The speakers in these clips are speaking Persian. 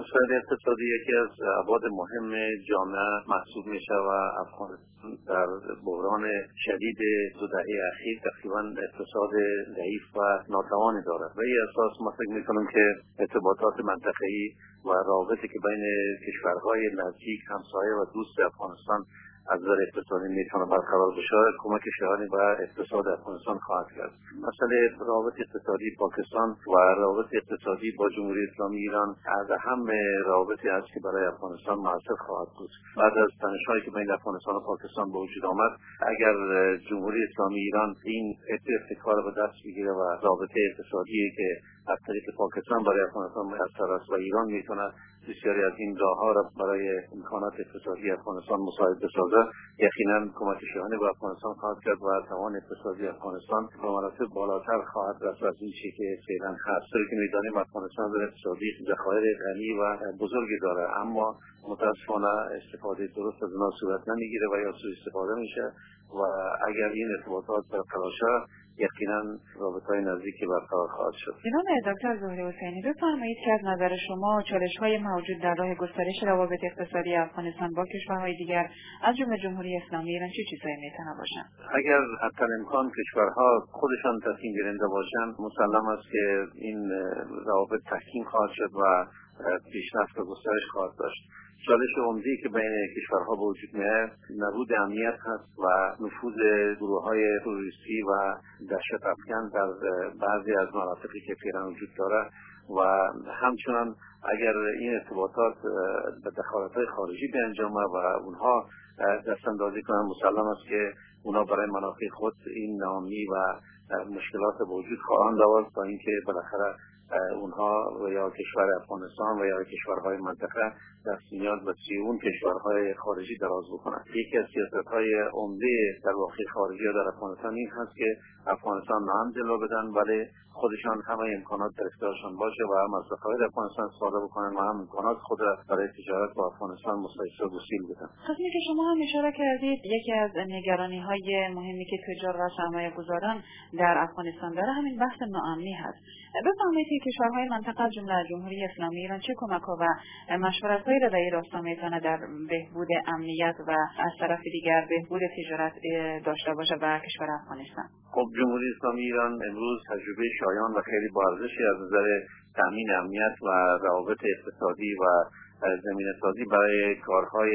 مسائل اقتصادی یکی از ابعاد مهم جامعه محسوب میشه و افغانستان در بحران شدید دو دهه اخیر تقریبا اقتصاد ضعیف و ناتوانی دارد و این اساس ما فکر میکنم که ارتباطات منطقه‌ای و روابطی که بین کشورهای نزدیک همسایه و دوست افغانستان از نظر اقتصادی میتونه برقرار بشه، کمک شدنی به اقتصاد افغانستان خواهد کرد. مسئله روابط اقتصادی پاکستان و روابط اقتصادی با جمهوری اسلامی ایران از اهم روابطی است که برای افغانستان موثر خواهد بود. بعد از تنش‌هایی که بین افغانستان و پاکستان به وجود آمد، اگر جمهوری اسلامی ایران این اتفاق به دست بگیره و رابطه اقتصادی که از طریق پاکستان برای افغانستان میسر است و ایران میتونه بسیاری از این راه‌ها را برای امکانات اقتصادی افغانستان مساعد بسازه، یقینا کمک شدنی به افغانستان خواهد کرد و توان اقتصادی افغانستان به مراتب بالاتر خواهد رسید از این چیزی که فعلا هست. که می‌دانیم افغانستان در اقتصادی ذخایر غنی و بزرگی داره، اما متأسفانه استفاده درست از آنها صورت نمیگیره و یا سوء استفاده میشه و اگر این ارتباطات برقرار شود یقینا رابطه‌های نزدیکی برقرار خواهد شد. جناب دکتر ظهری حسینی، بفرمایید که از نظر شما چالش‌های موجود در راه گسترش روابط اقتصادی افغانستان با کشورهای دیگر از جمله جمهوری اسلامی ایران چه چیزایی میتونه باشن؟ اگر حتی امکان کشورها خودشان تصمیم گیرنده باشند، مسلم است که این روابط تحکیم خواهد شد و پیشرفت و گسترش خواهد داشت. چالش عمده‌ای که بین کشورها به وجود میاد نبود امنیت هست و نفوذ گروه‌های تروریستی و دهشت افکن در بعضی از مناطقی که فعلا وجود داره و همچنان اگر این ارتباطات به دخالت‌های خارجی بیانجامه و اونها دستاندازی کنند، مسلم است که اونها برای منافع خود این ناامنی و مشکلات به وجود خواهند آورد تا اینکه بالاخره اونها و یا کشور افغانستان و یا کشورهای منطقه دست میاد به سوی کشورهای خارجی دراز بکنند. یکی از سیاست‌های عمده در واقع خارجی در افغانستان این هست که افغانستان هم جلو بدن ولی خودشان همه امکانات در اختیارشان باشه و هم از ذخایر افغانستان استفاده بکنن و هم امکانات خود برای تجارت با افغانستان مساعد و گسیل بدن. خصوصی که شما هم اشاره کردید یکی از نگرانی‌های مهمی که تجار و سرمایه‌گذاران در افغانستان داره همین بحث ناامنی هست. بفرمایید که کشورهای منطقه از جمله جمهوری اسلامی ایران چه کمک‌ها و مشورت‌هایی را در این راستا می‌تونه در بهبود امنیت و از طرف دیگر بهبود تجارت داشته باشه با کشور افغانستان؟ خب جمهوری اسلامی ایران امروز تجربه شایان و خیلی با ارزشی از نظر تامین امنیت و روابط اقتصادی و زمینه‌سازی برای کارهای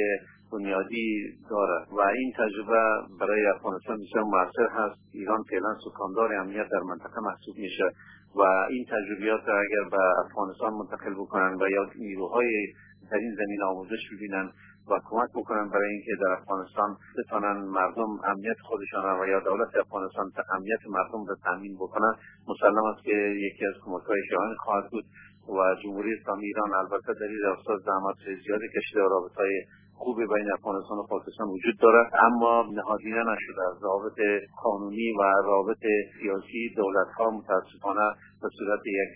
بنیادی دارد و این تجربه برای افغانستان بسیار موثر هست. ایران فعلا سکاندار امنیت در منطقه محسوب میشه و این تجربیات را اگر به افغانستان منتقل بکنن و یا نیروهای در این زمین آموزش ببینن و کمک بکنن برای اینکه در افغانستان بتونن مردم امنیت خودشان و یا دولت افغانستان امنیت مردم را تامین بکنن، مسلم است که یکی از کمک‌های شایان خواهد بود و جمهوری اسلامی ایران البته در این راستا زحمت زیادی کشیده و رابطه‌های خوبی بین افغانستان و پاکستان وجود دارد، اما نهادینه نشده. از روابط قانونی و روابط سیاسی دولت‌ها متاسفانه به صورت یک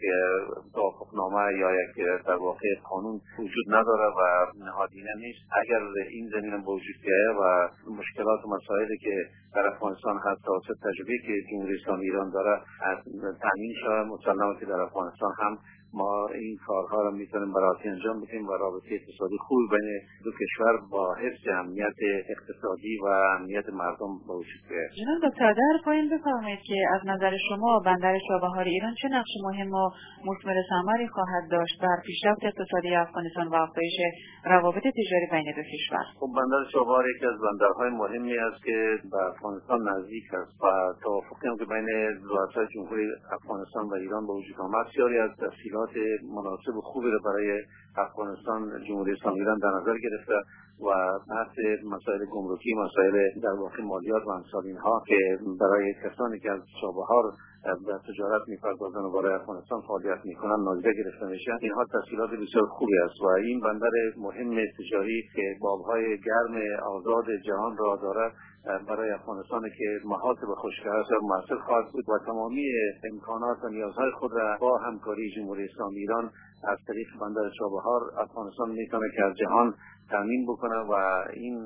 توافقنامه یا یک در واقع قانون وجود نداره و نهادینه نیست. اگر این زمینه به وجود بیاید و مشکلات و مسائلی که در افغانستان هست توسط تجربه‌ای که جمهوری اسلامی ایران داره تامین شود، مسلماً که در افغانستان هم ما این کارها را میتونیم برای انجام بدیم و رابطه اقتصادی خوبی بین دو کشور با حفظ امنیت اقتصادی و امنیت مردم به وجود بیاید. جناب دکتر در پایین بفرمایید که از نظر شما بندر چابهار ایران چه نقش مهم و مثمر ثمری خواهد داشت در پیشرفت اقتصادی افغانستان و افزایش روابط تجاری بین دو کشور؟ خب بندر چابهار یکی از بندرهای مهمی است که به افغانستان نزدیک است و توافقی که بین رؤسای جمهوری افغانستان و ایران به وجود آمد بسیاری از تسهیلات مناسب و خوبی را برای افغانستان جمهوری اسلامی ایران در نظر گرفته و بحث مسائل گمرکی، مسائل در واقع مالیات و امثال اینها که برای کسانی که از چابهار به تجارت می‌پردازند و برای افغانستان فعالیت می‌کنند نادیده گرفته میشه. اینها تسهیلات بسیار خوبی است و این بندر مهم تجاری که باب‌های گرم آزاد جهان را دارد برای افغانستان که محاط به خشکی است موثر خواهد بود و تمامی امکانات و نیازهای خود را با همکاری جمهوری اسلامی ایران از طریق بندر چابهار افغانستان می‌تونه که از جهان تامین بکنه و این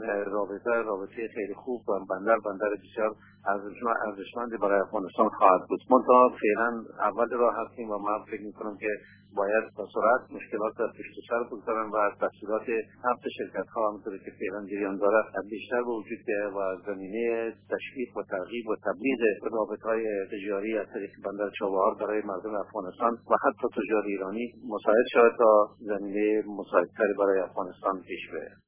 رابطه خیلی خوب و بندر بسیار ارزشمند برای افغانستان خواهد بود. منتها فعلا اول راه هستیم و من فکر می‌کنم که باید با سرعت مشکلات را پشت سر بگذارن و تسهیلات ثبت شرکت‌ها همونطوری که فعلا جریان داره بیشتر به وجود بیاید و زمینه تشویق و ترغیب و تبلیغ رابطه‌های تجاری از طریق بندر چابهار برای مردم افغانستان و حتی تجار ایرانی مساعد شود تا زمینه مساعدتری برای افغانستان پیش بره.